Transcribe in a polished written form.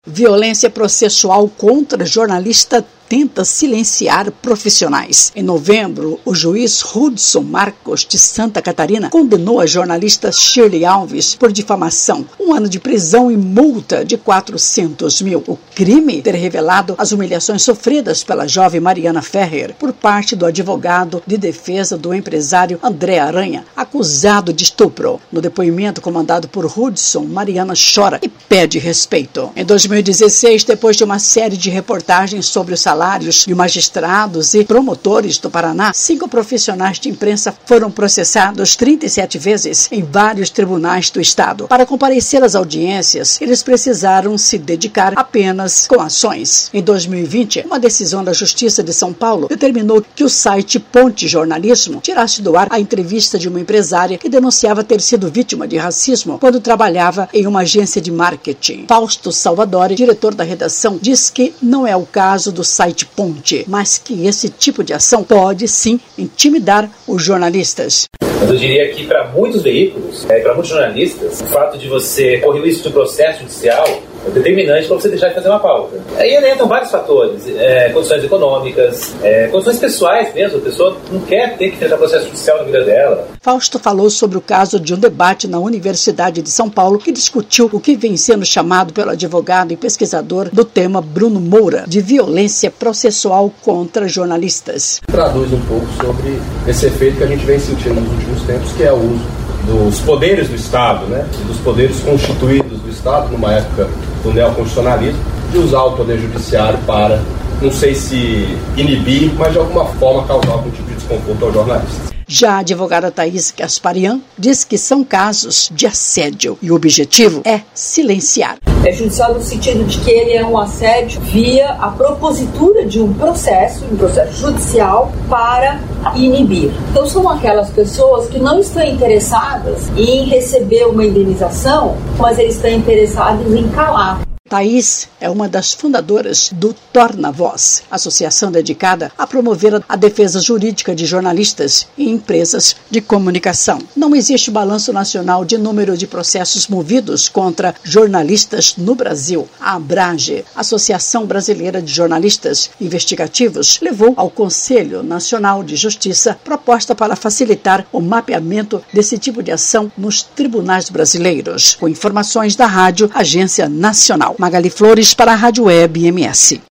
Violência processual contra jornalista tenta silenciar profissionais. Em novembro, o juiz Hudson Marcos, de Santa Catarina, condenou a jornalista Shirley Alves por difamação, 1 ano de prisão e multa de 400 mil. O crime ter revelado as humilhações sofridas pela jovem Mariana Ferrer por parte do advogado de defesa do empresário André Aranha, acusado de estupro. No depoimento comandado por Hudson, Mariana chora e pede respeito. Em 2016, depois de uma série de reportagens sobre o salário de magistrados e promotores do Paraná, 5 profissionais de imprensa foram processados 37 vezes em vários tribunais do estado. Para comparecer às audiências, eles precisaram se dedicar apenas com ações. Em 2020, uma decisão da Justiça de São Paulo determinou que o site Ponte Jornalismo tirasse do ar a entrevista de uma empresária que denunciava ter sido vítima de racismo quando trabalhava em uma agência de marketing. Fausto Salvadori, diretor da redação, diz que não é o caso do site Ponte, mas que esse tipo de ação pode sim intimidar os jornalistas. Mas eu diria que para muitos veículos, para muitos jornalistas, o fato de você correr o risco de um processo judicial é determinante para você deixar de fazer uma pauta. Aí entram vários fatores, condições econômicas, condições pessoais mesmo. A pessoa não quer ter que enfrentar processo judicial na vida dela. Fausto falou sobre o caso de um debate na Universidade de São Paulo que discutiu o que vem sendo chamado pelo advogado e pesquisador do tema Bruno Moura, de violência processual contra jornalistas. Traduz um pouco sobre esse efeito que a gente vem sentindo nos últimos tempos, que é o uso dos poderes do Estado, e dos poderes constituídos do Estado, numa época do neoconstitucionalismo, de usar o poder judiciário para, não sei se inibir, mas de alguma forma causar algum tipo de desconforto aos jornalistas. Já a advogada Thaís Gasparian diz que são casos de assédio e o objetivo é silenciar. É judicial no sentido de que ele é um assédio via a propositura de um processo judicial para inibir. Então são aquelas pessoas que não estão interessadas em receber uma indenização, mas eles estão interessados em calar. Thaís é uma das fundadoras do Torna Voz, associação dedicada a promover a defesa jurídica de jornalistas e empresas de comunicação. Não existe balanço nacional de número de processos movidos contra jornalistas no Brasil. A Abrage, Associação Brasileira de Jornalistas Investigativos, levou ao Conselho Nacional de Justiça proposta para facilitar o mapeamento desse tipo de ação nos tribunais brasileiros. Com informações da Rádio Agência Nacional. Magali Flores para a Rádio Web MS.